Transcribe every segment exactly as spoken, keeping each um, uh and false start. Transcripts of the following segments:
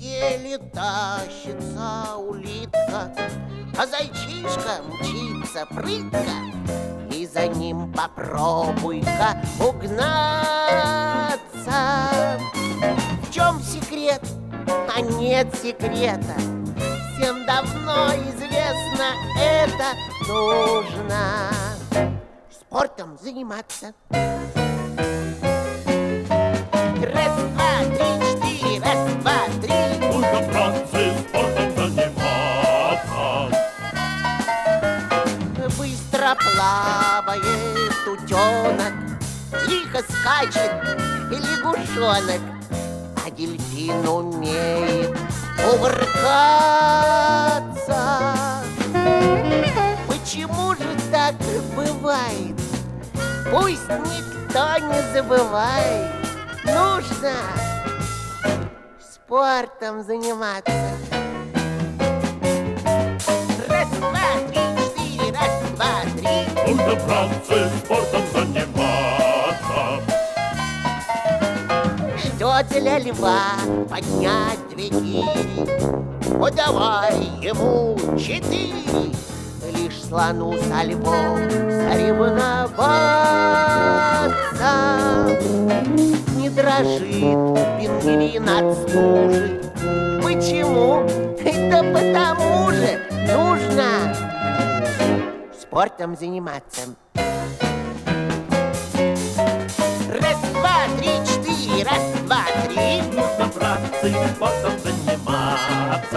еле тащится улитка, а зайчишка мчится прытко, и за ним попробуй-ка угнаться. В чем секрет? А нет секрета. Всем давно известно это. Нужно спортом заниматься. Раз, два, три, четыре, раз, два, три. Нужно, братцы, спортом заниматься. Быстро плавает утенок, лихо скачет и лягушонок, а дельфин умеет кувыркаться. Почему же так бывает? Пусть никто не забывает. Нужно спортом заниматься. Раз, два, три, четыре, раз, два, три. Нужно, братцы, спортом заниматься. Что для льва поднять две гири? О, давай ему четыре. Лишь слону со львом соревноваться. Не дрожит пингвин от стужи. Почему? Да потому же нужно спортом заниматься. Раз, два, три, четыре, раз, два, три. Нужно, братцы, спортом заниматься.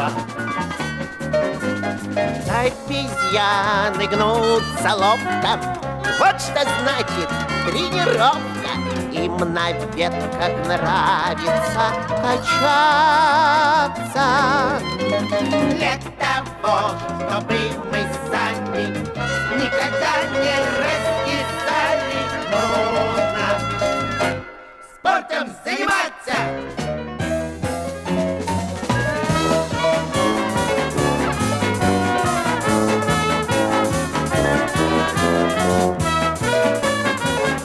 Обезьяны гнутся ловко. Вот что значит тренировка. Им на ветках нравится качаться. Для того, чтобы мы сами никогда не раскисали, нужно спортом заниматься.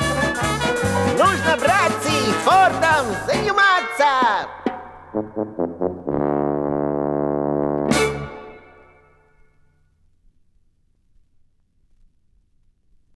Нужно, братцы, спортом заниматься!